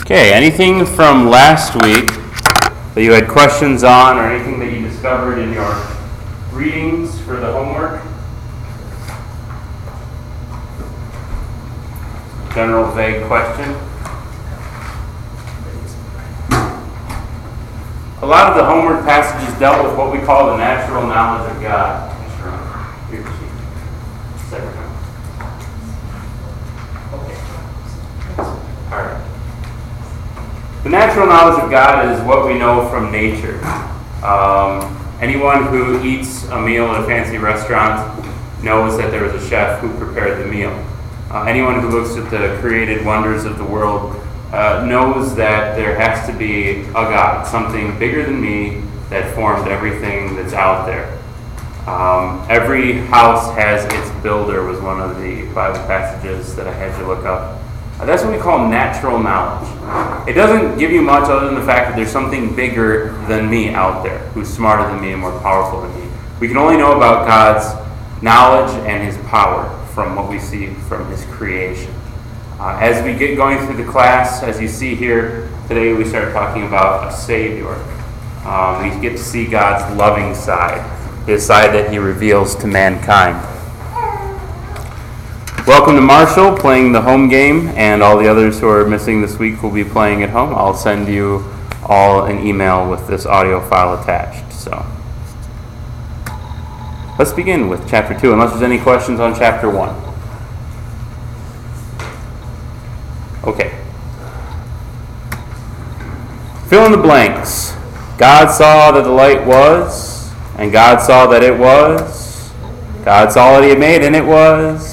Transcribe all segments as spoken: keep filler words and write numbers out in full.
Okay, anything from last week that you had questions on, or anything that you discovered in your readings for the homework? General vague question. A lot of the homework passages dealt with what we call the natural knowledge of God. All right. The natural knowledge of God is what we know from nature. Um, anyone who eats a meal at a fancy restaurant knows that there was a chef who prepared the meal. Uh, anyone who looks at the created wonders of the world uh, knows that there has to be a God, something bigger than me, that formed everything that's out there. Um, every house has its builder was one of the Bible passages that I had to look up. Uh, that's what we call natural knowledge. It doesn't give you much other than the fact that there's something bigger than me out there, who's smarter than me and more powerful than me. We can only know about God's knowledge and His power from what we see from His creation. Uh, as we get going through the class, as you see here, today we start talking about a Savior. Um, we get to see God's loving side, His side that He reveals to mankind. Welcome to Marshall, playing the home game, and all the others who are missing this week will be playing at home. I'll send you all an email with this audio file attached. So, let's begin with chapter two, unless there's any questions on chapter one. Okay. Fill in the blanks. God saw that the light was, and God saw that it was. God saw what He had made, and it was.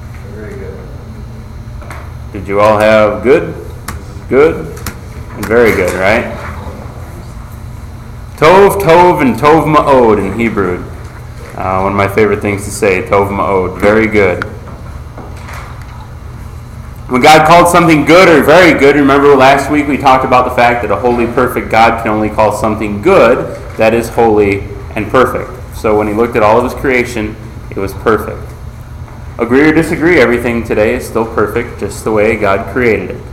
Did you all have good, good, and very good, right? Tov, Tov, and Tov Ma'od in Hebrew. Uh, one of my favorite things to say, Tov Ma'od, very good. When God called something good or very good, remember last week we talked about the fact that a holy, perfect God can only call something good that is holy and perfect. So when He looked at all of His creation, it was perfect. Agree or disagree, everything today is still perfect, just the way God created it.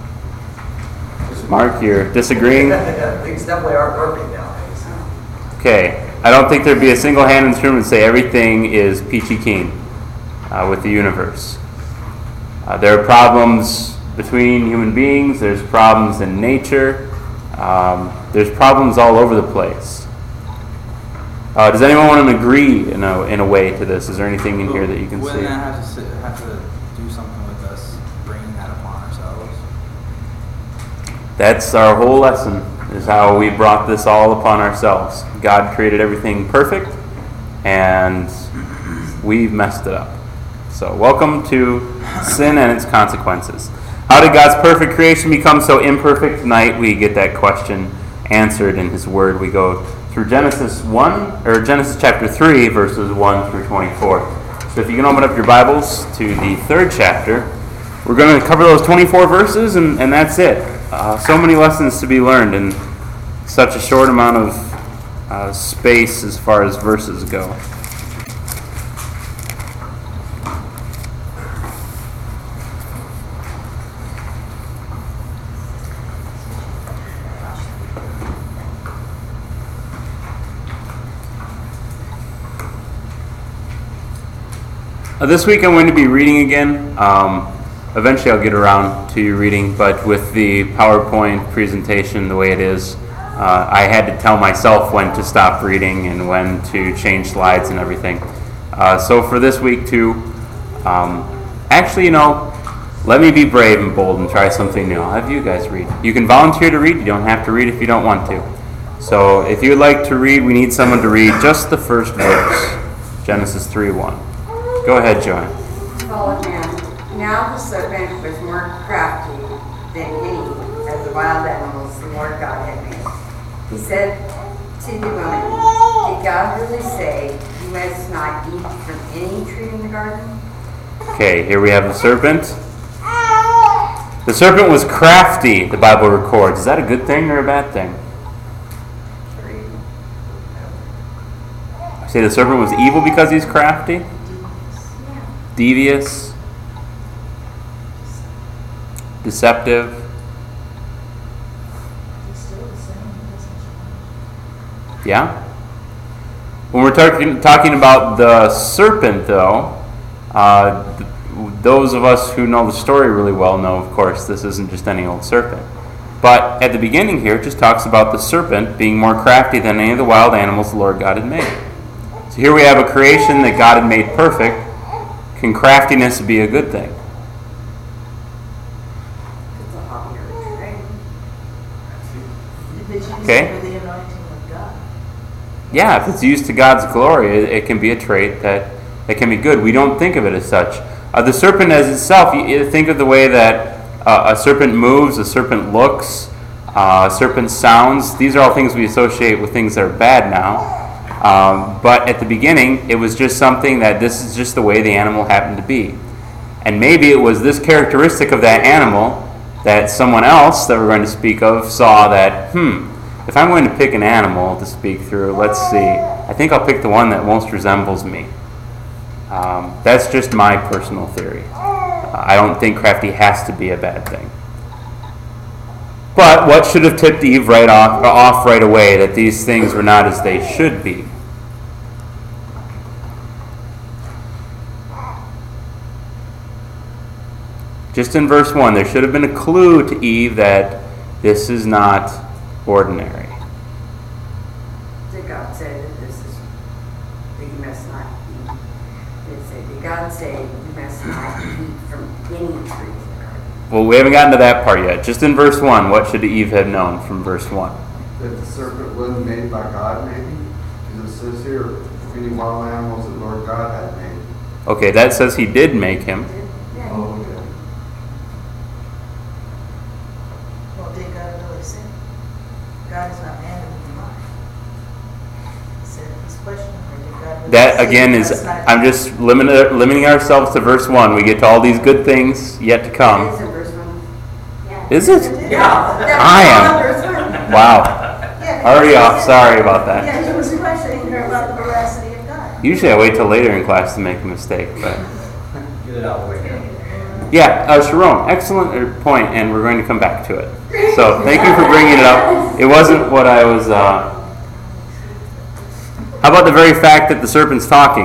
Mark, you're disagreeing? Things definitely are perfect nowadays. Okay. I don't think there'd be a single hand in this room and say everything is peachy keen uh, with the universe. Uh, there are problems between human beings. There's problems in nature. Um, there's problems all over the place. Uh, does anyone want to agree in a, in a way to this? Is there anything in here that you can Wouldn't see? Wouldn't that have to, sit, have to do something with us bringing that upon ourselves? That's our whole lesson, is how we brought this all upon ourselves. God created everything perfect, and we've messed it up. So welcome to sin and its consequences. How did God's perfect creation become so imperfect? Tonight we get that question answered in His Word. We go through Genesis one, or Genesis chapter three, verses one through twenty-four. So if you can open up your Bibles to the third chapter, we're going to cover those twenty-four verses, and, and that's it. Uh, so many lessons to be learned in such a short amount of uh, space as far as verses go. Uh, this week I'm going to be reading again. Um, eventually I'll get around to reading, but with the PowerPoint presentation the way it is, uh, I had to tell myself when to stop reading and when to change slides and everything. Uh, so for this week too, um, actually, you know, let me be brave and bold and try something new. I'll have you guys read. You can volunteer to read. You don't have to read if you don't want to. So if you'd like to read, we need someone to read just the first verse, Genesis three one. Go ahead, Joanne. Call man. Now the serpent was more crafty than any of the wild animals the Lord God had made. He said to the woman, did God really say you must not eat from any tree in the garden? Okay, here we have the serpent. The serpent was crafty, the Bible records. Is that a good thing or a bad thing? I say the serpent was evil because he's crafty? Devious, deceptive. Yeah? When we're talking talking about the serpent, though, uh, th- those of us who know the story really well know, of course, this isn't just any old serpent. But at the beginning here, it just talks about the serpent being more crafty than any of the wild animals the Lord God had made. So here we have a creation that God had made perfect. Can craftiness be a good thing? It's a hobby or a trade. If it's used Okay. for the anointing of God. Yeah, if it's used to God's glory, it, it can be a trait that, that can be good. We don't think of it as such. Uh, the serpent as itself, you, you think of the way that uh, a serpent moves, a serpent looks, uh, a serpent sounds. These are all things we associate with things that are bad now. Um, but at the beginning, it was just something that this is just the way the animal happened to be. And maybe it was this characteristic of that animal that someone else that we're going to speak of saw that, hmm, if I'm going to pick an animal to speak through, let's see, I think I'll pick the one that most resembles me. Um, that's just my personal theory. Uh, I don't think crafty has to be a bad thing. But what should have tipped Eve right off, off right away that these things were not as they should be? Just in verse one, there should have been a clue to Eve that this is not ordinary. Did God say that this is, that you must not eat? Did it say, did God say you must not eat from any tree in the garden? Well, we haven't gotten to that part yet. Just in verse one, what should Eve have known from verse one? That the serpent wasn't made by God, maybe? Because it says here, any wild animals that Lord God had made. Okay, that says he did make him. Yeah. Oh, okay. Well, did God really say? God is not man to be lied. He said this question, or did God really That say again you is, must not I'm eat? just limiting, limiting ourselves to verse one. We get to all these good things yet to It come. is in verse one. Yeah. Is it? Yeah. I am. Verse one. Wow. Yeah, Already because off. he said- Sorry about that. Yeah, he was questioning her about the veracity of God. Usually I wait till later in class to make a mistake, but Get it out of the way here. yeah, uh, Sharon, excellent uh, point, and we're going to come back to it. So thank you for bringing it up. It wasn't what I was. Uh... How about the very fact that the serpent's talking?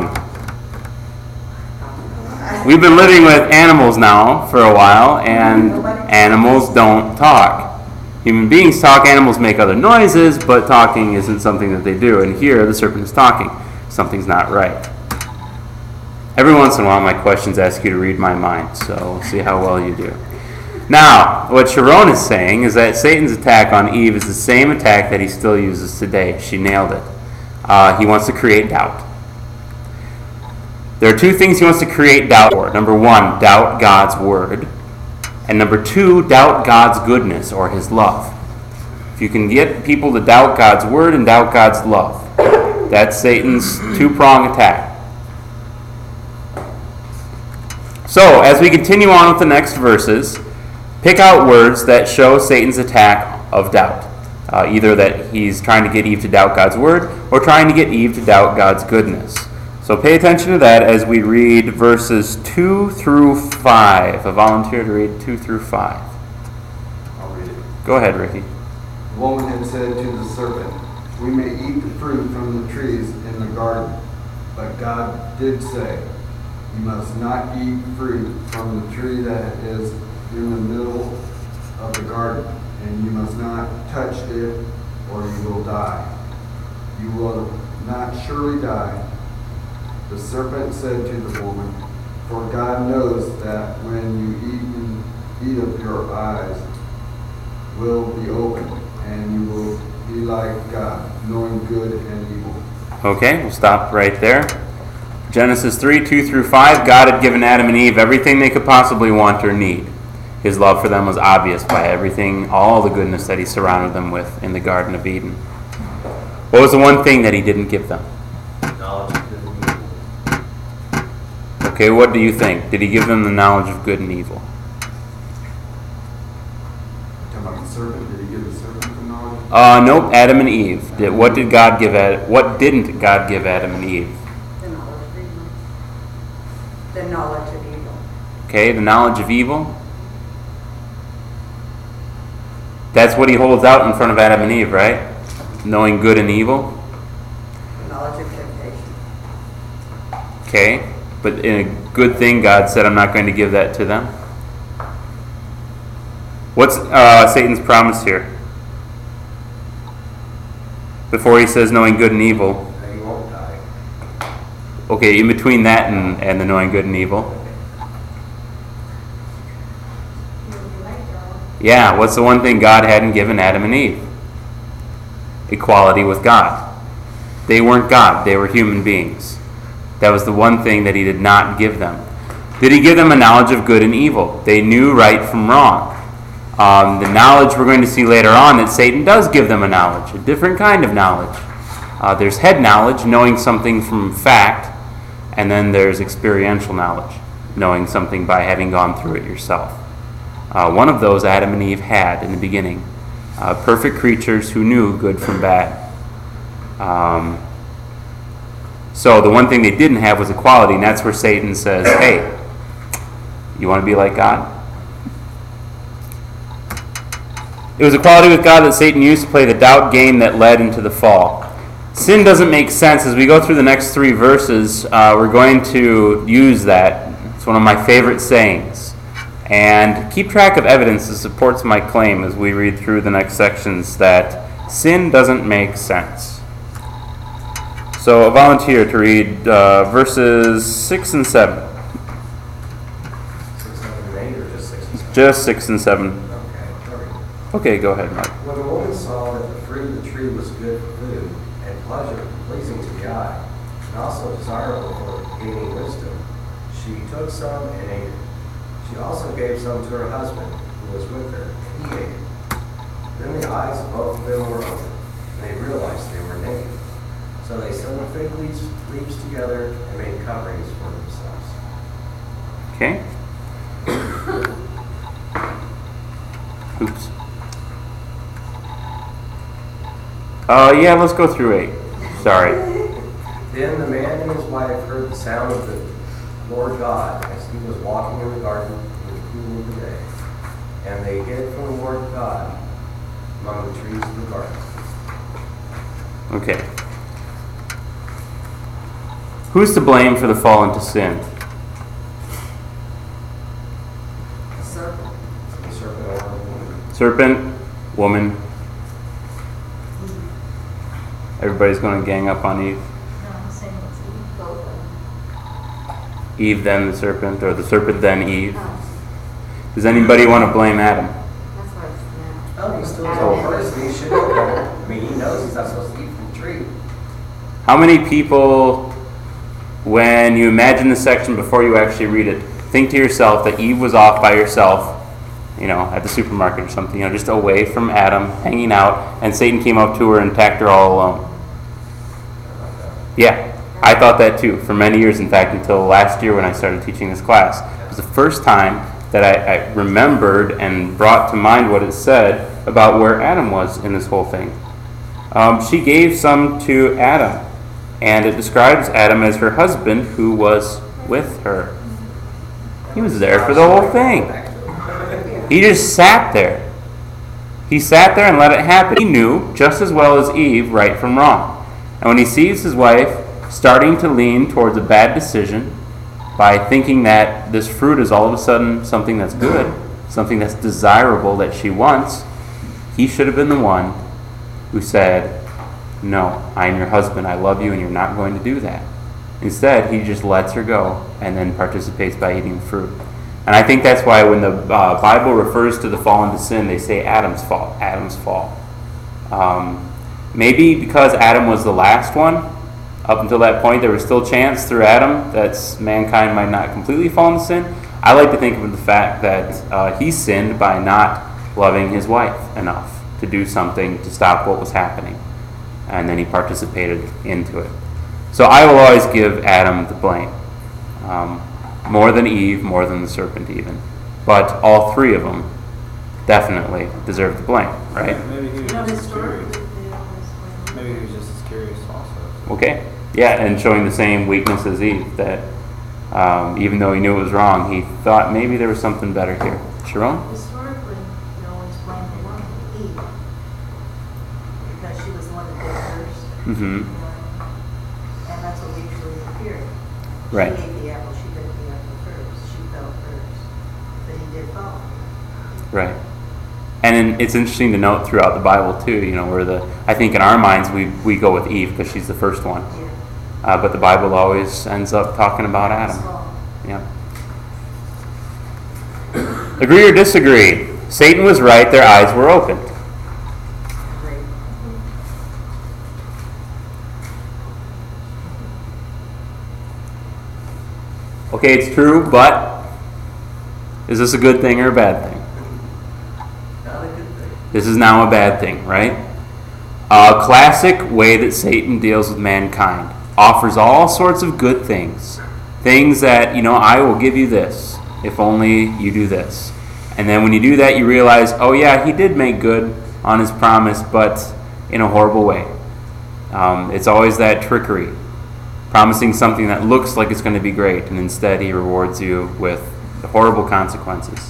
We've been living with animals now for a while, and animals don't talk. Human beings talk, animals make other noises, but talking isn't something that they do. And here, the serpent is talking. Something's not right. Every once in a while, my questions ask you to read my mind, so we'll see how well you do. Now, what Sharon is saying is that Satan's attack on Eve is the same attack that he still uses today. She nailed it. Uh, he wants to create doubt. There are two things he wants to create doubt for. Number one, doubt God's word. And number two, doubt God's goodness or his love. If you can get people to doubt God's word and doubt God's love, that's Satan's two-prong attack. So, as we continue on with the next verses, pick out words that show Satan's attack of doubt. Uh, either that he's trying to get Eve to doubt God's word or trying to get Eve to doubt God's goodness. So pay attention to that as we read verses two through five. A volunteer to read two through five. I'll read it. Go ahead, Ricky. The woman had said to the serpent, we may eat the fruit from the trees in the garden. But God did say, you must not eat fruit from the tree that is in the middle of the garden, and you must not touch it, or you will die. You will not surely die. The serpent said to the woman, for God knows that when you eat, and eat of your eyes will be opened, and you will be like God, knowing good and evil. Okay, we'll stop right there. Genesis three, two through five, God had given Adam and Eve everything they could possibly want or need. His love for them was obvious by everything, all the goodness that he surrounded them with in the Garden of Eden. What was the one thing that he didn't give them? Knowledge of good and evil. Okay, what do you think? Did he give them the knowledge of good and evil? Talking about the serpent, did he give the serpent the knowledge? Uh, nope, Adam and Eve. Did, what did God give Adam? What didn't God give Adam and Eve? The knowledge of evil. The knowledge of evil. Okay, the knowledge of evil. That's what he holds out in front of Adam and Eve, right? Knowing good and evil. Okay, but in a good thing, God said, I'm not going to give that to them. What's uh, Satan's promise here? Before he says knowing good and evil. That you won't die. Okay, in between that and, and the knowing good and evil. Yeah, what's the one thing God hadn't given Adam and Eve? Equality with God. They weren't God, they were human beings. That was the one thing that he did not give them. Did he give them a knowledge of good and evil? They knew right from wrong. Um, the knowledge we're going to see later on that Satan does give them a knowledge, a different kind of knowledge. Uh, there's head knowledge, knowing something from fact, and then there's experiential knowledge, knowing something by having gone through it yourself. Uh, one of those Adam and Eve had in the beginning. Uh, perfect creatures who knew good from bad. Um, so the one thing they didn't have was equality, and that's where Satan says, hey, you want to be like God? It was equality with God that Satan used to play the doubt game that led into the fall. Sin doesn't make sense. As we go through the next three verses, uh, we're going to use that. It's one of my favorite sayings. And keep track of evidence that supports my claim as we read through the next sections that sin doesn't make sense. So a volunteer to read uh, verses six and seven. Six, seven, and eight, or just six and seven? Just six and seven. Okay, all right. Okay, go ahead, Mark. When the woman saw that the fruit of the tree was good for food, and pleasure, pleasing to the eye, and also desirable for gaining wisdom, she took some and ate it. She also gave some to her husband, who was with her, and he ate it. Then the eyes of both of them were opened, and they realized they were naked. So they sewed fig leaves, leaves together and made coverings for themselves. Okay. Oops. Uh, yeah, let's go through eight. Sorry. Then the man and his wife heard the sound of the Lord God as he was walking in the garden in the cool of the day. And they hid from the Lord God among the trees of the garden. Okay. Who's to blame for the fall into sin? Serpent. The serpent over the woman. Serpent, woman. Everybody's going to gang up on Eve. No, I'm saying it's Eve, both of them. Eve then the serpent, or the serpent then Eve. Oh, Does anybody want to blame Adam? that's what it's now. Oh, he's still his own person. He should know better. I mean, he knows he's not supposed to eat from the tree. How many people, when you imagine the section before you actually read it, think to yourself that Eve was off by herself, you know, at the supermarket or something, you know, just away from Adam, hanging out, and Satan came up to her and attacked her all alone? Yeah, I thought that too, for many years, in fact, until last year when I started teaching this class. It was the first time that I, I remembered and brought to mind what it said about where Adam was in this whole thing. Um, she gave some to Adam, and it describes Adam as her husband who was with her. He was there for the whole thing. He just sat there. He sat there and let it happen. He knew just as well as Eve right from wrong. And when he sees his wife starting to lean towards a bad decision by thinking that this fruit is all of a sudden something that's good, something that's desirable that she wants, he should have been the one who said, no, I am your husband, I love you, and you're not going to do that. Instead, he just lets her go and then participates by eating the fruit. And I think that's why when the uh, Bible refers to the fall into sin, they say Adam's fault, Adam's fault. Um, maybe because Adam was the last one, up until that point there was still chance through Adam that mankind might not completely fall into sin. I like to think of the fact that uh, he sinned by not loving his wife enough to do something to stop what was happening. And then he participated into it. So I will always give Adam the blame. Um, more than Eve, more than the serpent even. But all three of them definitely deserve the blame, right? Maybe he was You know, just as curious. historically, they always blame. Maybe he was just as curious also. Okay. Yeah, and showing the same weakness as Eve, that um, even though he knew it was wrong, he thought maybe there was something better here. Sharon? Historically, they always blame the woman, Eve, because she was the one that did it first. Mm-hmm. you know, And that's what usually appeared. Right. He ate the apple, she bit the apple first, she fell first, but he did fall. Right. And then it's interesting to note throughout the Bible too, you know, where the, I think in our minds we, we go with Eve because she's the first one. Yeah. Uh, but the Bible always ends up talking about Adam. Small. Yeah. Agree or disagree? Satan was right, their eyes were opened. Great. Okay, it's true, but is this a good thing or a bad thing? Not a good thing. This is now a bad thing, right? A classic way that Satan deals with mankind. Offers all sorts of good things. Things that, you know, I will give you this if only you do this. And then when you do that, you realize, oh yeah, he did make good on his promise, but in a horrible way. Um, it's always that trickery. Promising something that looks like it's going to be great, and instead he rewards you with the horrible consequences.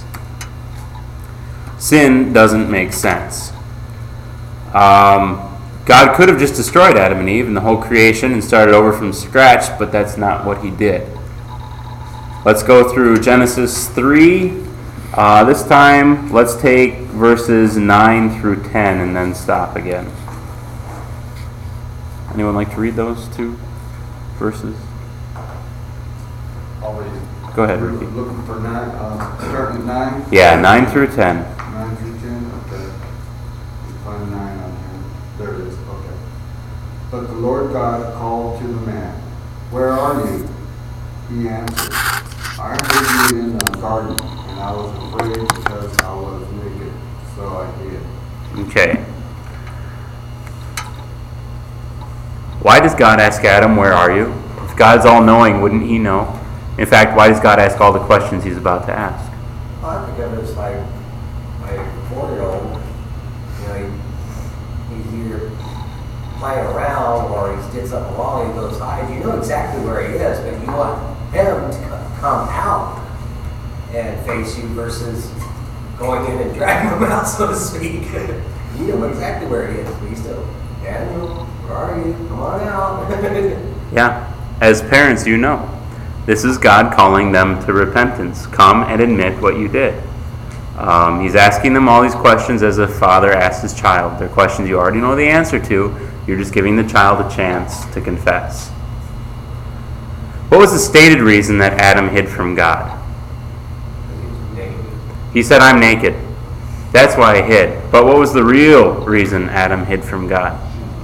Sin doesn't make sense. Um, God could have just destroyed Adam and Eve and the whole creation and started over from scratch, but that's not what he did. Let's go through Genesis three. Uh, this time, let's take verses nine through ten and then stop again. Anyone like to read those two verses? Always. Go ahead, We're Ricky. looking for nine, uh, starting at nine? Yeah, nine through ten. Nine through ten, okay. Find nine on here. There it is, okay. But the Lord God called to the man, "Where are you?" He answered, "I heard you in the garden, and I was afraid because I was naked, so I hid." Okay. Why does God ask Adam, "Where are you?" If God's all-knowing, wouldn't he know? In fact, why does God ask all the questions he's about to ask? Well, I think of it as like my four-year-old, you know, he, he's either playing around or he's did something wrong, he goes hide. You know exactly where he is, but you want him to co- come out and face you versus going in and dragging him out, so to speak. You know exactly where he is, but he's still, Daniel, where are you? Come on out. Yeah. As parents, you know. This is God calling them to repentance. Come and admit what you did. Um, he's asking them all these questions as a father asks his child. They're questions you already know the answer to. You're just giving the child a chance to confess. What was the stated reason that Adam hid from God? He said, "I'm naked." That's why I hid. But what was the real reason Adam hid from God?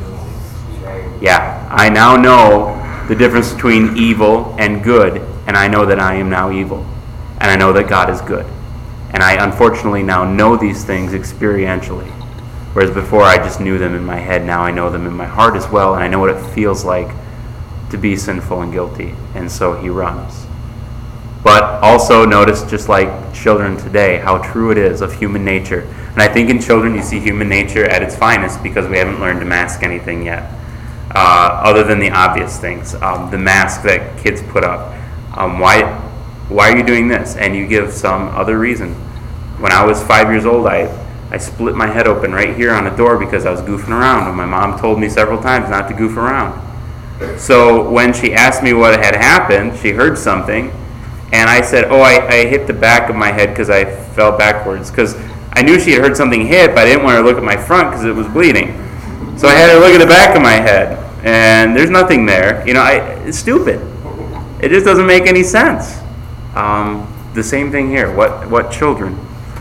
Yeah, I now know the difference between evil and good, and I know that I am now evil. And I know that God is good. And I unfortunately now know these things experientially. Whereas before I just knew them in my head, now I know them in my heart as well, and I know what it feels like to be sinful and guilty. And so he runs. But also notice, just like children today, how true it is of human nature. And I think in children you see human nature at its finest because we haven't learned to mask anything yet. Uh, other than the obvious things, um, the mask that kids put up. Um, why, why are you doing this? And you give some other reason. When I was five years old, I, I split my head open right here on a door because I was goofing around, and my mom told me several times not to goof around. So when she asked me what had happened, she heard something, and I said, "Oh, I, I hit the back of my head because I fell backwards." Because I knew she had heard something hit, but I didn't want her to look at my front because it was bleeding. So I had her look at the back of my head, and there's nothing there. You know, I, it's stupid. It just doesn't make any sense. Um, the same thing here. What what children?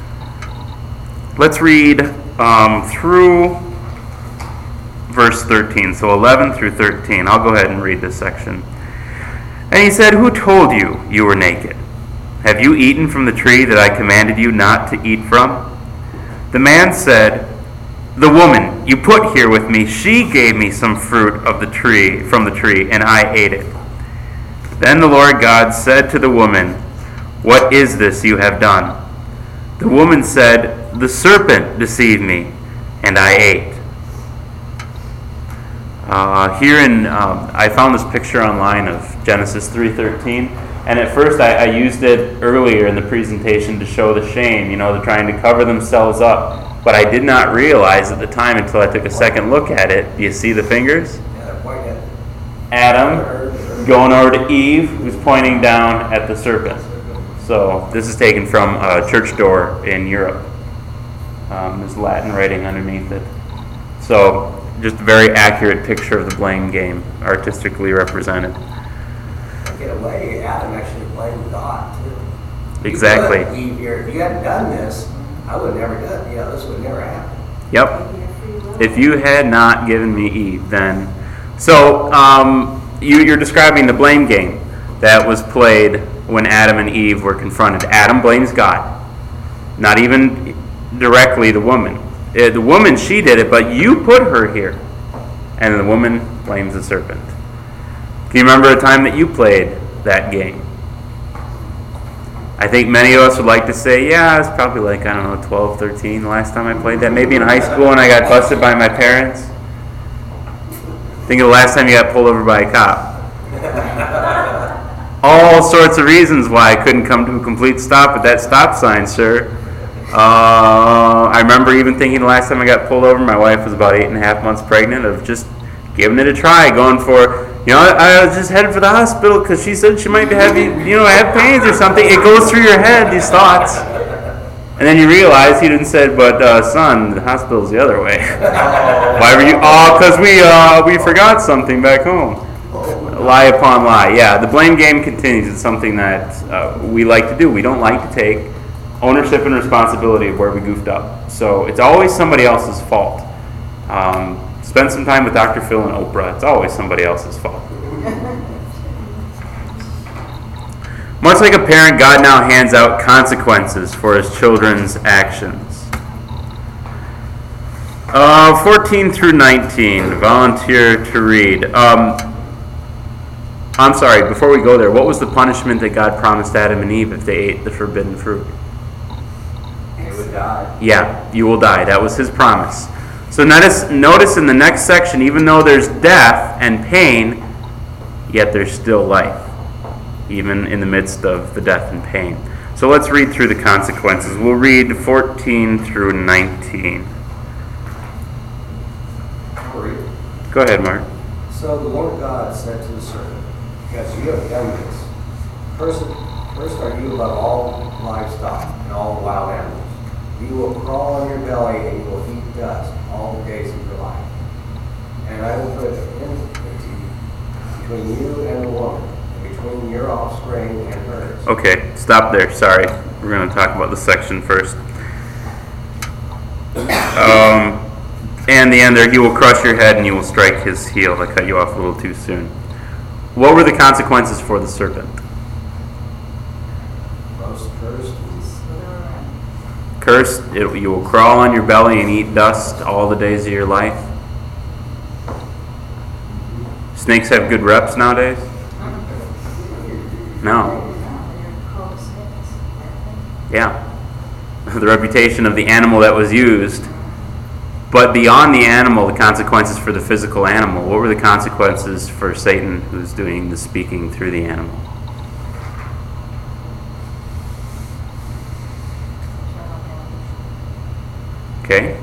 Let's read um, through verse thirteen. So eleven through thirteen. I'll go ahead and read this section. And he said, "Who told you you were naked? Have you eaten from the tree that I commanded you not to eat from?" The man said, "The woman you put here with me, she gave me some fruit of the tree from the tree, and I ate it." Then the Lord God said to the woman, "What is this you have done?" The woman said, "The serpent deceived me, and I ate." Uh, here in, um, I found this picture online of Genesis three thirteen, and at first I, I used it earlier in the presentation to show the shame. You know, they're trying to cover themselves up. But I did not realize at the time until I took a second look at it. Do you see the fingers? Yeah, point at Adam going over to Eve, who's pointing down at the serpent. So this is taken from a church door in Europe. Um, there's Latin writing underneath it. So just a very accurate picture of the blame game, artistically represented. In a way, Adam actually blamed God too. Exactly. You could, Eve, here, if you hadn't done this, I would have never done it. You know, this would never happen. Yep. If you had not given me Eve, then... So, um, you, you're describing the blame game that was played when Adam and Eve were confronted. Adam blames God. Not even directly the woman. Uh, the woman, she did it, but you put her here. And the woman blames the serpent. Can you remember a time that you played that game? I think many of us would like to say, yeah, I was probably like, I don't know, twelve, thirteen the last time I played that. Maybe in high school when I got busted by my parents. Think of the last time you got pulled over by a cop. All sorts of reasons why I couldn't come to a complete stop at that stop sign, sir. Uh, I remember even thinking the last time I got pulled over, my wife was about eight and a half months pregnant, of just giving it a try, going for, you know, I, I was just headed for the hospital because she said she might be having, you know, have pains or something. It goes through your head, these thoughts. And then you realize he didn't say, but uh, son, the hospital's the other way. Why were you? Oh, because we uh, we forgot something back home. Lie upon lie. Yeah, the blame game continues. It's something that uh, we like to do. We don't like to take ownership and responsibility of where we goofed up. So it's always somebody else's fault. Um, spend some time with Doctor Phil and Oprah. It's always somebody else's fault. Much like a parent, God now hands out consequences for his children's actions. Uh, fourteen through nineteen, volunteer to read. Um, I'm sorry, before we go there, what was the punishment that God promised Adam and Eve if they ate the forbidden fruit? They would die. Yeah, you will die. That was his promise. So notice, notice in the next section, even though there's death and pain, yet there's still life, even in the midst of the death and pain. So let's read through the consequences. We'll read fourteen through nineteen. Go ahead, Mark. So the Lord God said to the serpent, because you have done this, first, first are you above all livestock and all the wild animals. You will crawl on your belly and you will eat dust all the days of your life. And I will put enmity between you and the woman, and between your offspring and hers. Okay, stop there. Sorry. We're going to talk about the section first. Um, and the end there, he will crush your head and you will strike his heel. I cut you off a little too soon. What were the consequences for the serpent? Most cursed. Cursed, it, you will crawl on your belly and eat dust all the days of your life. Snakes have good reps nowadays? No. Yeah. The reputation of the animal that was used. But beyond the animal, the consequences for the physical animal. What were the consequences for Satan, who's doing the speaking through the animal? Okay.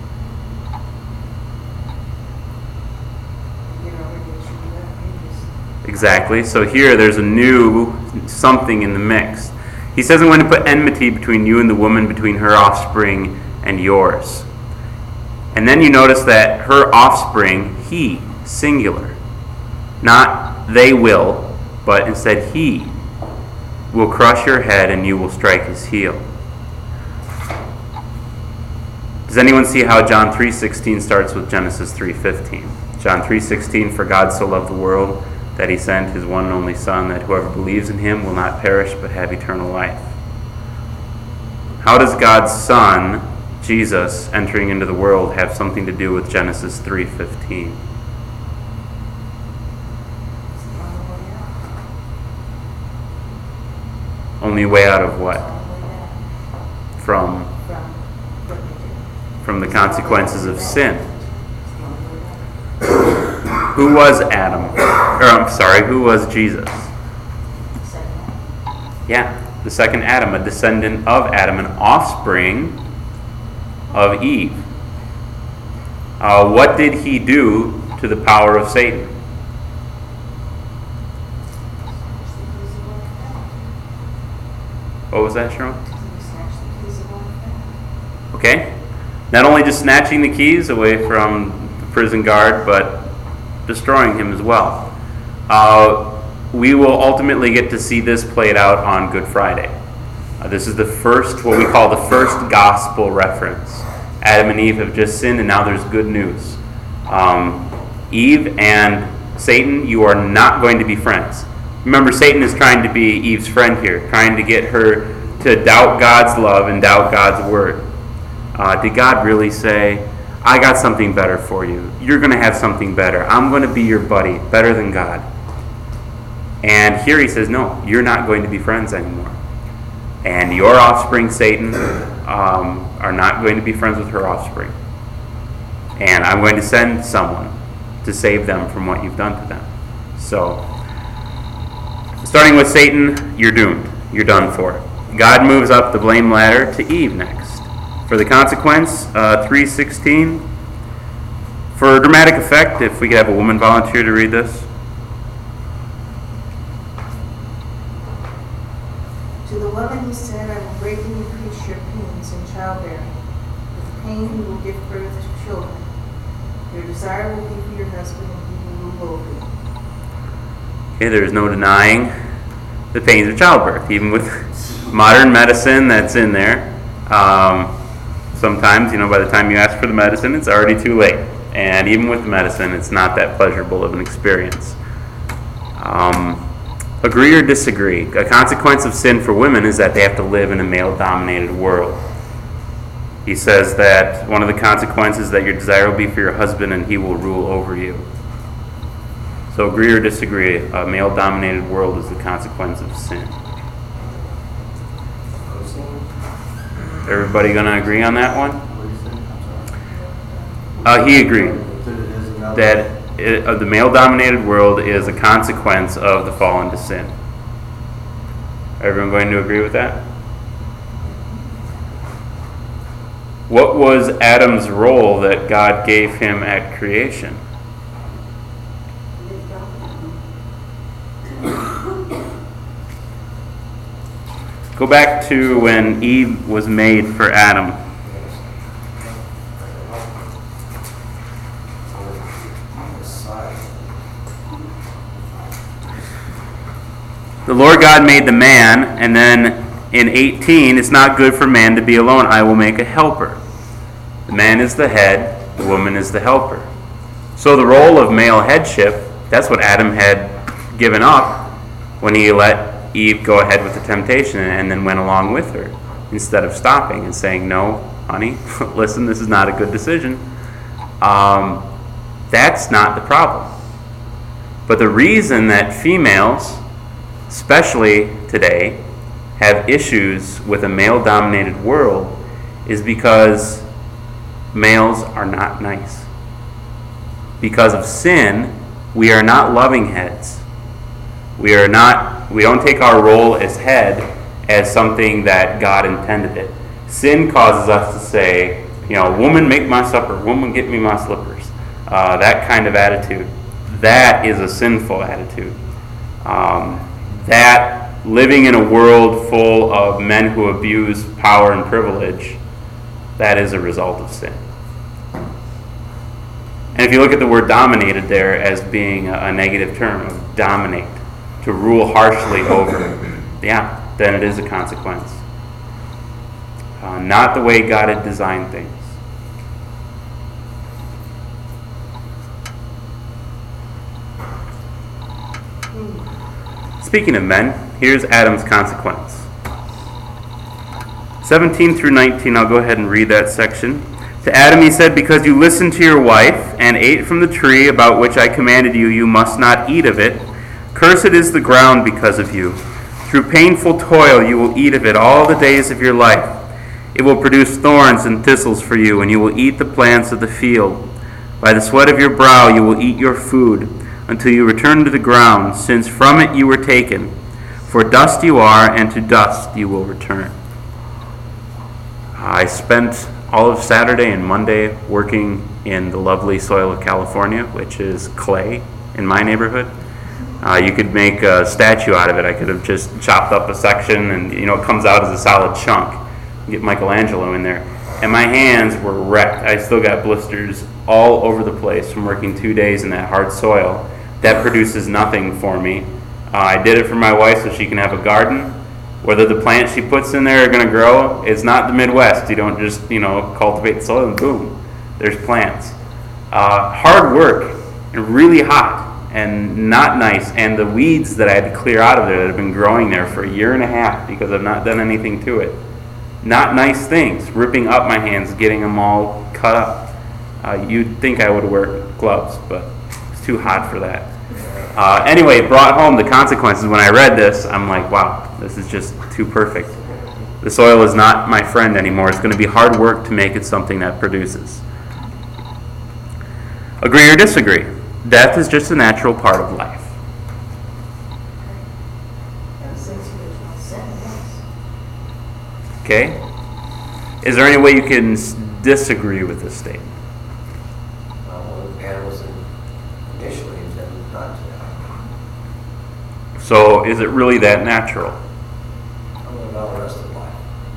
Exactly. So here there's a new something in the mix. He says, I'm going to put enmity between you and the woman, between her offspring and yours. And then you notice that her offspring, he, singular. Not they will, but instead he will crush your head and you will strike his heel. Does anyone see how John three sixteen starts with Genesis three fifteen? John three sixteen, for God so loved the world that he sent his one and only Son, that whoever believes in him will not perish but have eternal life. How does God's Son, Jesus, entering into the world have something to do with Genesis three fifteen? Only way out of what? From from the consequences of sin. Who was Adam? Or I'm sorry, who was Jesus? Yeah, the second Adam, a descendant of Adam, an offspring of Eve. Uh, what did he do to the power of Satan? What was that, Sharon? You snatch the keys of life. Okay. Not only just snatching the keys away from the prison guard, but destroying him as well. Uh, we will ultimately get to see this played out on Good Friday. Uh, this is the first, what we call the first gospel reference. Adam and Eve have just sinned, and now there's good news. Um, Eve and Satan, you are not going to be friends. Remember, Satan is trying to be Eve's friend here, trying to get her to doubt God's love and doubt God's word. Uh, did God really say, I got something better for you. You're going to have something better. I'm going to be your buddy, better than God. And here he says, no, you're not going to be friends anymore. And your offspring, Satan, um, are not going to be friends with her offspring. And I'm going to send someone to save them from what you've done to them. So, starting with Satan, you're doomed. You're done for. God moves up the blame ladder to Eve next. For the consequence, uh, three sixteen. For dramatic effect, if we could have a woman volunteer to read this. To the woman he said, I will greatly increase your pains in childbearing. With pain you will give birth to children. Your desire will be for your husband, and he will rule over you. Okay, there is no denying the pains of childbirth, even with modern medicine that's in there. Um, sometimes, you know, by the time you ask for the medicine, it's already too late. And even with the medicine, it's not that pleasurable of an experience. Um, agree or disagree? A consequence of sin for women is that they have to live in a male-dominated world. He says that one of the consequences is that your desire will be for your husband and he will rule over you. So agree or disagree, a male-dominated world is the consequence of sin. Everybody going to agree on that one? Uh, he agreed that it, uh, the male-dominated world is a consequence of the fall into sin. Everyone going to agree with that? What was Adam's role that God gave him at creation? Go back to when Eve was made for Adam. The Lord God made the man, and then in eighteen, it's not good for man to be alone. I will make a helper. The man is the head, the woman is the helper. So the role of male headship, that's what Adam had given up when he let Eve go ahead with the temptation and then went along with her, instead of stopping and saying, no, honey, listen, this is not a good decision. Um, that's not the problem. But the reason that females, especially today, have issues with a male-dominated world is because males are not nice. Because of sin, we are not loving heads. We are not, we don't take our role as head as something that God intended it. Sin causes us to say, you know, woman make my supper, woman get me my slippers. Uh, that kind of attitude. That is a sinful attitude. Um, that living in a world full of men who abuse power and privilege, that is a result of sin. And if you look at the word dominated there as being a, a negative term, of dominate, to rule harshly over, yeah, then it is a consequence. Uh, not the way God had designed things. Speaking of men, here's Adam's consequence. seventeen through nineteen, I'll go ahead and read that section. To Adam he said, because you listened to your wife and ate from the tree about which I commanded you, you must not eat of it. Cursed is the ground because of you. Through painful toil you will eat of it all the days of your life. It will produce thorns and thistles for you, and you will eat the plants of the field. By the sweat of your brow you will eat your food, until you return to the ground, since from it you were taken. For dust you are, and to dust you will return. I spent all of Saturday and Monday working in the lovely soil of California, which is clay in my neighborhood. Uh, you could make a statue out of it. I could have just chopped up a section and, you know, it comes out as a solid chunk. Get Michelangelo in there. And my hands were wrecked. I still got blisters all over the place from working two days in that hard soil. That produces nothing for me. Uh, I did it for my wife so she can have a garden. Whether the plants she puts in there are going to grow, it's not the Midwest. You don't just, you know, cultivate the soil and boom, there's plants. Uh, hard work and really hot and not nice. And the weeds that I had to clear out of there that have been growing there for a year and a half because I've not done anything to it. Not nice things, ripping up my hands, getting them all cut up. Uh, you'd think I would wear gloves, but it's too hot for that. Uh, anyway, it brought home the consequences. When I read this, I'm like, wow, this is just too perfect. The soil is not my friend anymore. It's going to be hard work to make it something that produces. Agree or disagree? Death is just a natural part of life. Okay? Is there any way you can s- disagree with this statement? Well, animals initially intended not to die. So, is it really that natural? I don't know about the rest of life.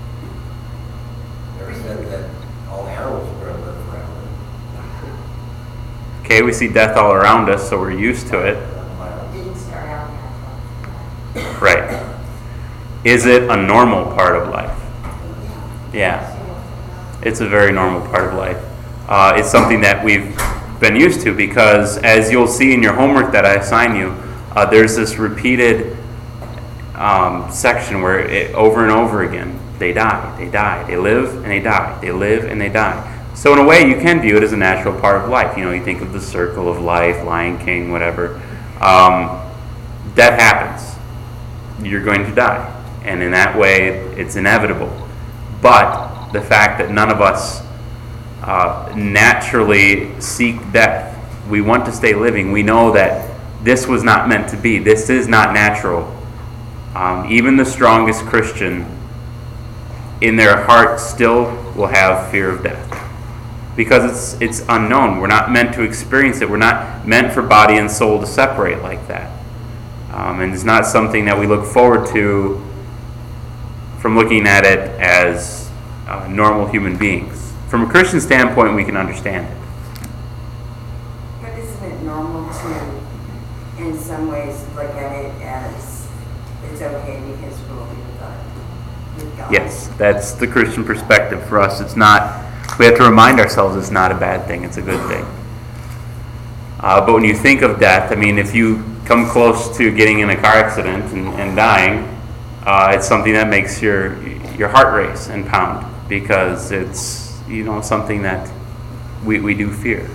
Never said that all animals are going to live forever. Okay, we see death all around us, so we're used to it. Didn't start out natural. Right. Is it a normal part of life? Yeah. It's a very normal part of life. Uh, it's something that we've been used to because, as you'll see in your homework that I assign you, uh, there's this repeated um, section where it, over and over again, they die, they die, they live and they die, they live and they die. So in a way, you can view it as a natural part of life. You know, you think of the circle of life, Lion King, whatever. Um, death happens. You're going to die. And in that way, it's inevitable. But the fact that none of us uh, naturally seek death, we want to stay living. We know that this was not meant to be. This is not natural. Um, even the strongest Christian, in their heart, still will have fear of death. Because it's it's unknown. We're not meant to experience it. We're not meant for body and soul to separate like that. Um, and it's not something that we look forward to from looking at it as uh, normal human beings. From a Christian standpoint, we can understand it. But isn't it normal to, in some ways, look at it as it's okay because we'll be with God? With God? Yes, that's the Christian perspective. For us, it's not, we have to remind ourselves it's not a bad thing, it's a good thing. Uh, but when you think of death, I mean, if you come close to getting in a car accident and, and dying, uh, it's something that makes your your heart race and pound because it's, you know, something that we, we do fear.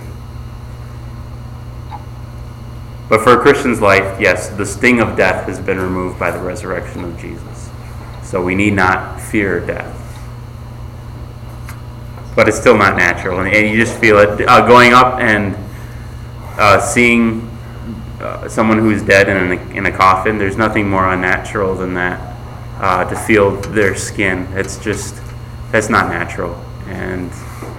But for a Christian's life, yes, the sting of death has been removed by the resurrection of Jesus. So we need not fear death. But it's still not natural. And, and you just feel it uh, going up and uh, seeing uh, someone who's dead in a, in a coffin. There's nothing more unnatural than that. Uh, to feel their skin. It's just, that's not natural. And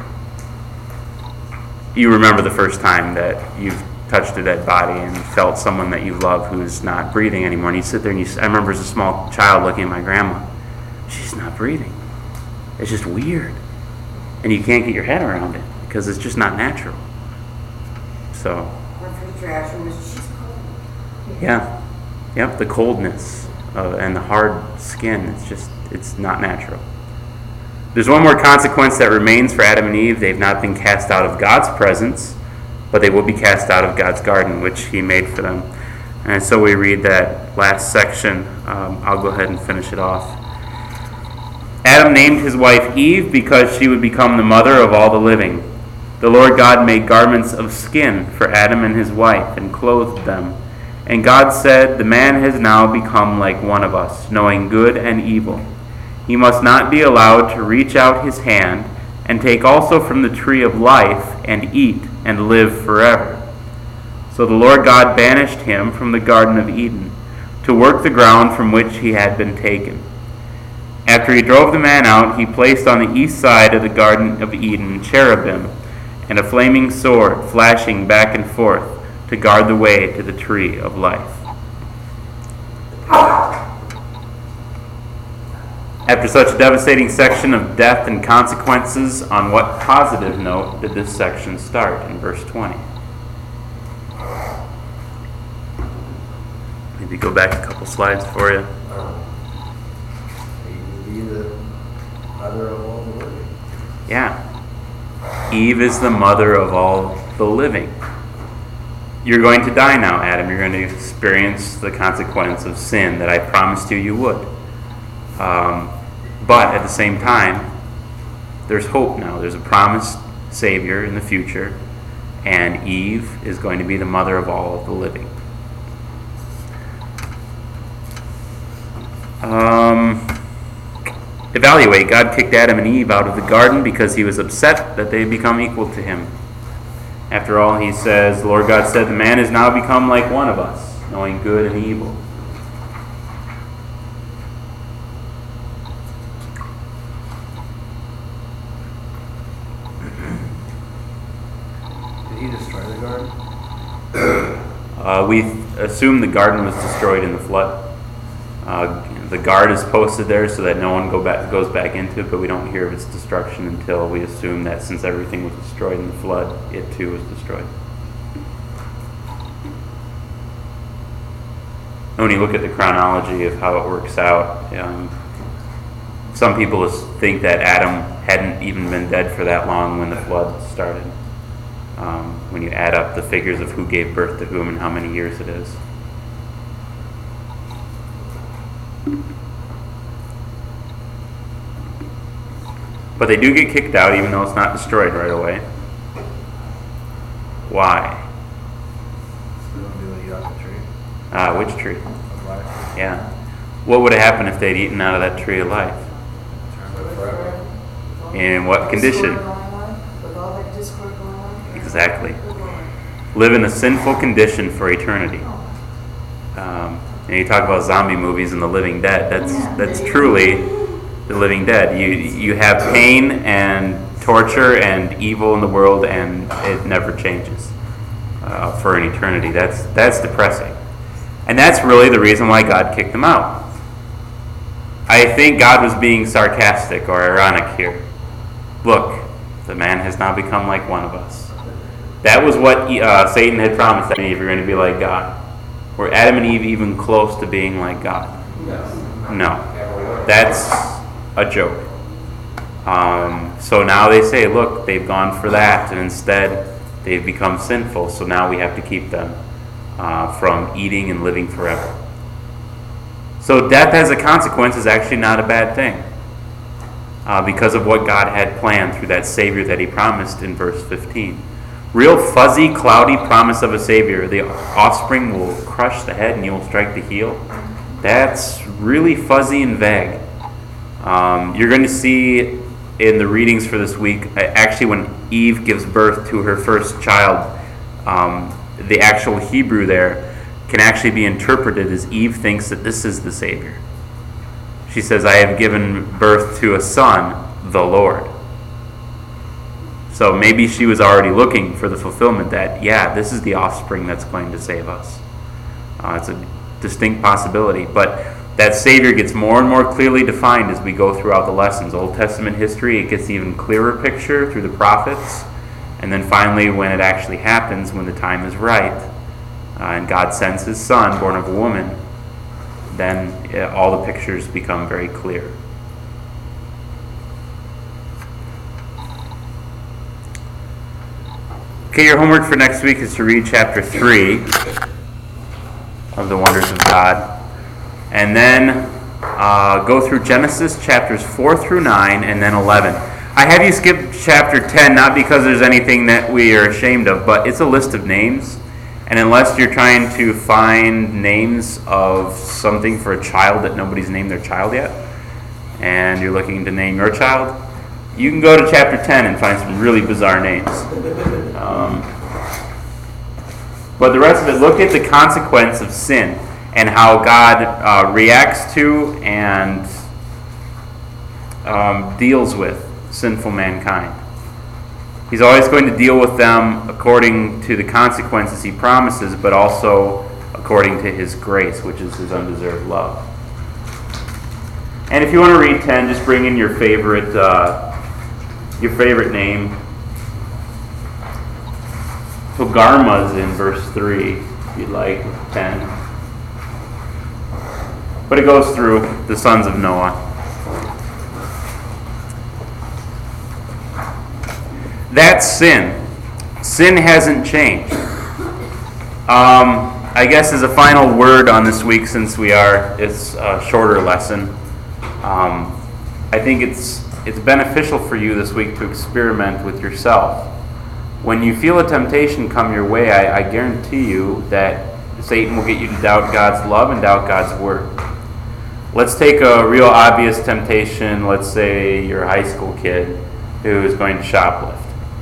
you remember the first time that you've touched a dead body and felt someone that you love who's not breathing anymore. And you sit there and you, I remember as a small child looking at my grandma. She's not breathing. It's just weird. And you can't get your head around it because it's just not natural. So. Refrigeration was she's cold. Yeah. Yep, the coldness. Uh, and the hard skin, it's just, it's not natural. There's one more consequence that remains for Adam and Eve. They've not been cast out of God's presence, but they will be cast out of God's garden, which He made for them. And so we read that last section. Um, I'll go ahead and finish it off. Adam named his wife Eve because she would become the mother of all the living. The Lord God made garments of skin for Adam and his wife and clothed them. And God said, "The man has now become like one of us, knowing good and evil. He must not be allowed to reach out his hand and take also from the tree of life and eat and live forever." So the Lord God banished him from the Garden of Eden to work the ground from which he had been taken. After he drove the man out, he placed on the east side of the Garden of Eden cherubim and a flaming sword flashing back and forth to guard the way to the tree of life. After such a devastating section of death and consequences, on what positive note did this section start in verse twenty? Maybe go back a couple slides for you. He will be the mother of all the living. Yeah. Eve is the mother of all the living. You're going to die now, Adam. You're going to experience the consequence of sin that I promised you you would. Um, but at the same time, there's hope now. There's a promised Savior in the future, and Eve is going to be the mother of all of the living. Um, evaluate. God kicked Adam and Eve out of the garden because he was upset that they had become equal to him. After all, he says, the Lord God said, the man has now become like one of us, knowing good and evil. Did he destroy the garden? Uh, we assume the garden was destroyed in the flood. Uh, the guard is posted there so that no one go back, goes back into it, but we don't hear of its destruction until we assume that since everything was destroyed in the flood, it too was destroyed. When you look at the chronology of how it works out, um, some people think that Adam hadn't even been dead for that long when the flood started. Um, when you add up the figures of who gave birth to whom and how many years it is. But they do get kicked out even though it's not destroyed right away. Why? We don't do it, eat off the tree. Ah, which tree? Of life. Yeah. What would have happened if they'd eaten out of that tree of life? Forever. In what condition? With all that discord going on? Exactly. Live in a sinful condition for eternity. Um, and you talk about zombie movies and the living dead. That's that's truly the living dead. You you have pain and torture and evil in the world, and it never changes uh, for an eternity. That's that's depressing, and that's really the reason why God kicked them out. I think God was being sarcastic or ironic here. Look, the man has now become like one of us. That was what uh, Satan had promised Adam and Eve, you're going to be like God. Were Adam and Eve even close to being like God? No. No. That's a joke. Um, so now they say, look, they've gone for that, and instead they've become sinful, so now we have to keep them uh, from eating and living forever. So death as a consequence is actually not a bad thing uh, because of what God had planned through that Savior that he promised in verse fifteen. Real fuzzy, cloudy promise of a Savior. The offspring will crush the head and you will strike the heel. That's really fuzzy and vague. Um, you're going to see in the readings for this week, actually when Eve gives birth to her first child, um, the actual Hebrew there can actually be interpreted as Eve thinks that this is the Savior. She says, I have given birth to a son, the Lord. So maybe she was already looking for the fulfillment that, yeah, this is the offspring that's going to save us. Uh, it's a distinct possibility. But that Savior gets more and more clearly defined as we go throughout the lessons. Old Testament history, it gets even clearer picture through the prophets. And then finally, when it actually happens, when the time is right, uh, and God sends his son, born of a woman, then uh, all the pictures become very clear. Okay, your homework for next week is to read chapter three of the Wonders of God. And then uh, go through Genesis chapters four through nine and then eleven. I have you skip chapter ten, not because there's anything that we are ashamed of, but it's a list of names. And unless you're trying to find names of something for a child that nobody's named their child yet, and you're looking to name your child, you can go to chapter ten and find some really bizarre names. Um, but the rest of it, look at the consequence of sin and how God uh, reacts to and um, deals with sinful mankind. He's always going to deal with them according to the consequences he promises, but also according to his grace, which is his undeserved love. And if you want to read ten, just bring in your favorite uh, your favorite name. Togarma's in verse three, if you'd like, ten. But it goes through the sons of Noah. That's sin. Sin hasn't changed. Um, I guess as a final word on this week, since we are, it's a shorter lesson, um, I think it's it's beneficial for you this week to experiment with yourself. When you feel a temptation come your way, I, I guarantee you that Satan will get you to doubt God's love and doubt God's word. Let's take a real obvious temptation. Let's say you're a high school kid who is going to shoplift.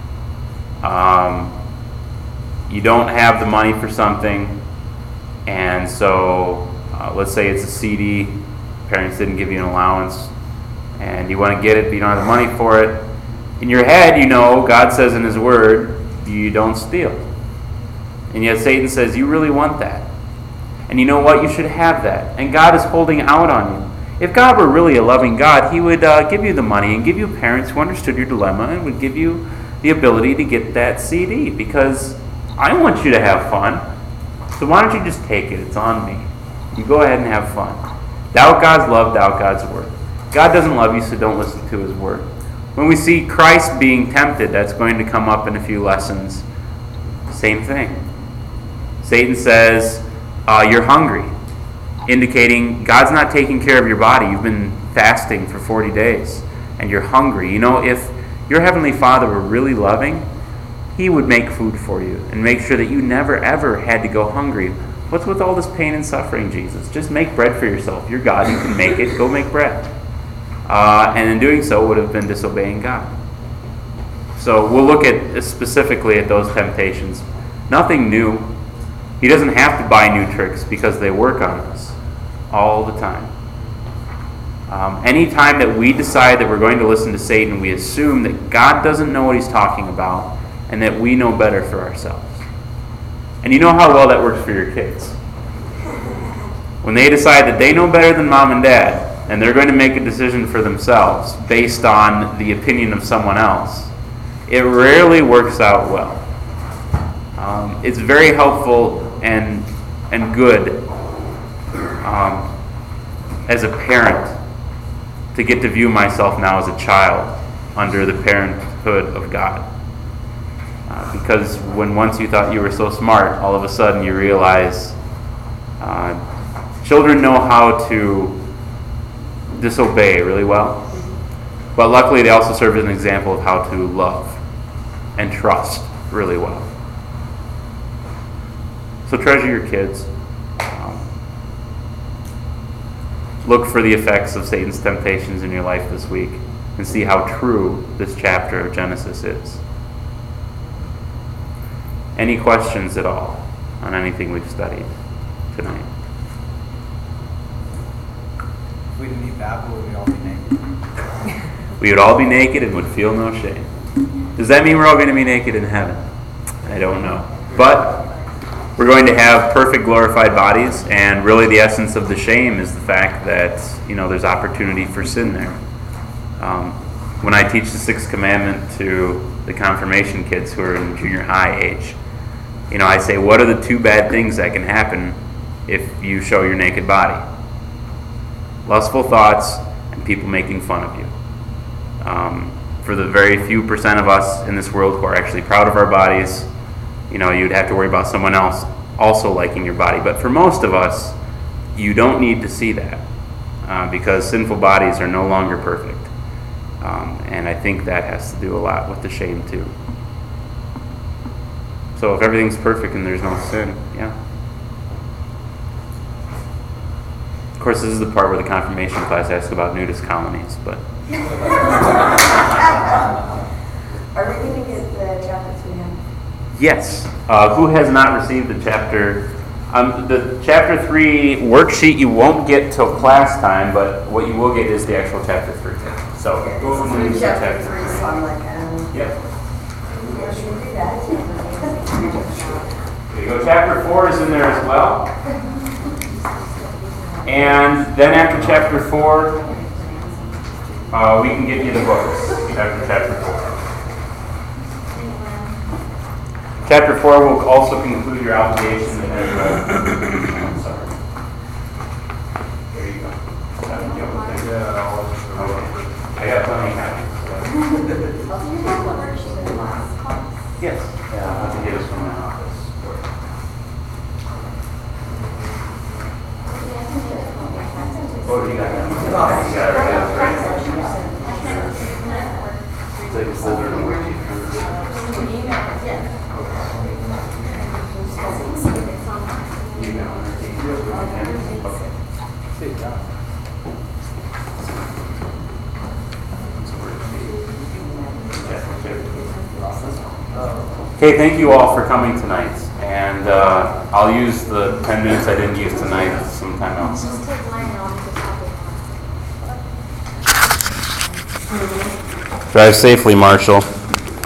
Um, you don't have the money for something, and so uh, let's say it's a C D. Parents didn't give you an allowance, and you want to get it, but you don't have the money for it. In your head, you know, God says in His Word, you don't steal. And yet Satan says, you really want that. And you know what? You should have that. And God is holding out on you. If God were really a loving God, He would uh, give you the money and give you parents who understood your dilemma and would give you the ability to get that C D, because I want you to have fun. So why don't you just take it? It's on me. You go ahead and have fun. Doubt God's love, doubt God's word. God doesn't love you, so don't listen to His word. When we see Christ being tempted, that's going to come up in a few lessons. Same thing. Satan says, uh, you're hungry, indicating God's not taking care of your body. You've been fasting for forty days, and you're hungry. You know, if your Heavenly Father were really loving, He would make food for you and make sure that you never, ever had to go hungry. What's with all this pain and suffering, Jesus? Just make bread for yourself. You're God. You can make it. Go make bread. Uh, and in doing so would have been disobeying God. So we'll look at specifically at those temptations. Nothing new. He doesn't have to buy new tricks because they work on us all the time. Um, anytime that we decide that we're going to listen to Satan, we assume that God doesn't know what He's talking about and that we know better for ourselves. And you know how well that works for your kids. When they decide that they know better than mom and dad, and they're going to make a decision for themselves based on the opinion of someone else, it rarely works out well. Um, it's very helpful and and good um, as a parent to get to view myself now as a child under the parenthood of God. Uh, because when once you thought you were so smart, all of a sudden you realize uh, children know how to disobey really well. But luckily they also serve as an example of how to love and trust really well. So treasure your kids. Um, look for the effects of Satan's temptations in your life this week and see how true this chapter of Genesis is. Any questions at all on anything we've studied tonight? If we didn't eat the apple, we'd all be naked. We would all be naked and would feel no shame. Does that mean we're all going to be naked in heaven? I don't know. But we're going to have perfect glorified bodies, and really the essence of the shame is the fact that, you know, there's opportunity for sin there. Um, when I teach the sixth commandment to the confirmation kids who are in junior high age, you know, I say, what are the two bad things that can happen if you show your naked body? Lustful thoughts and people making fun of you. Um, for the very few percent of us in this world who are actually proud of our bodies, you know, you'd have to worry about someone else also liking your body. But for most of us, you don't need to see that uh, because sinful bodies are no longer perfect. Um, and I think that has to do a lot with the shame too. So if everything's perfect and there's no sin, yeah. Of course, this is the part where the confirmation class asks about nudist colonies, but... Are we going to get the chapter three now? Yes. Uh, who has not received the chapter... Um, the chapter three worksheet you won't get till class time, but what you will get is the actual chapter three. So, Okay, go from this is chapter chapter three, so I'm like, um, Yep. yeah, should we do that? There you go. Chapter four is in there as well. And then after chapter four, uh, we can get you the books after chapter four. Chapter four will also conclude your obligation and then, uh, I'm sorry. There you go. That one, you have one there? Yeah, I'll just Okay. I got plenty of copies. Yes. Yeah, I'll have to get us from my office. Oh, you got that? You got it, yeah, right. It's like a folder and a worksheet. Email. Okay, thank you all for coming tonight, and uh, I'll use the ten minutes I didn't use tonight sometime else. Drive safely, Marshall.